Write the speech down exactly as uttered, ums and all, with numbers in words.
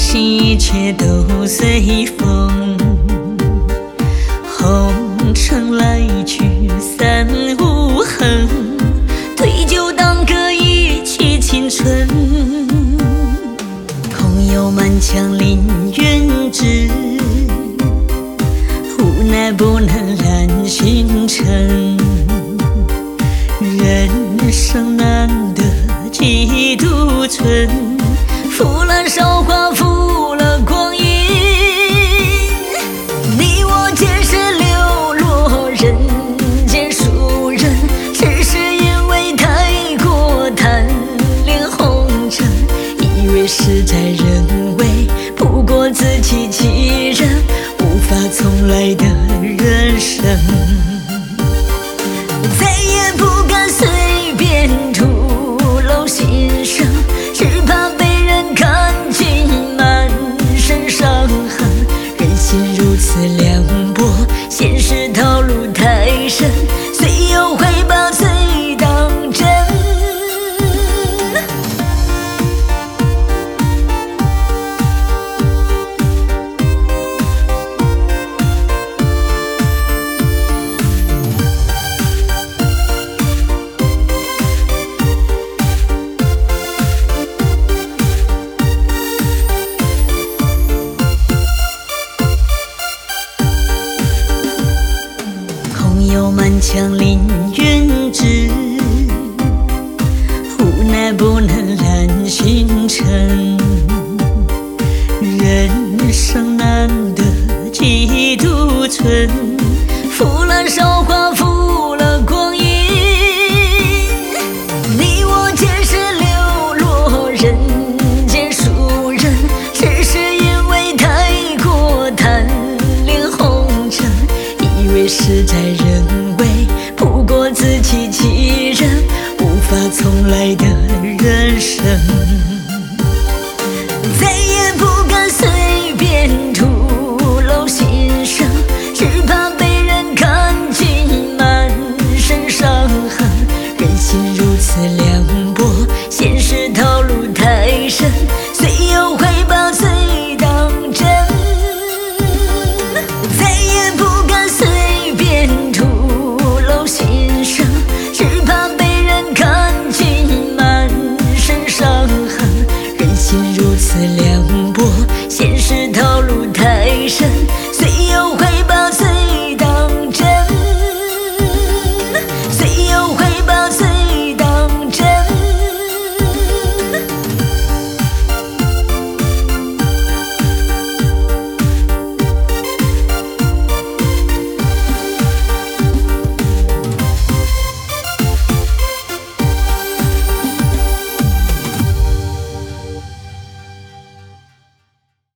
心一切都随风。红尘来去三无痕，对酒当歌一曲青春。空有满腔凌云志，无奈不能染星辰。人生难得几度春，负了韶华，负了光阴。你我皆是流落人间俗人，只是因为太过贪恋红尘，以为事在人为，不过自欺欺人，无法从来的人生。再也不敢随便吐露心声，只怕被人看尽满身伤痕。人心如此凉薄，现实套路太深，虽有回报虽当真。有满腔凌云志，无奈不能染星辰。人生难得几度春，负了韶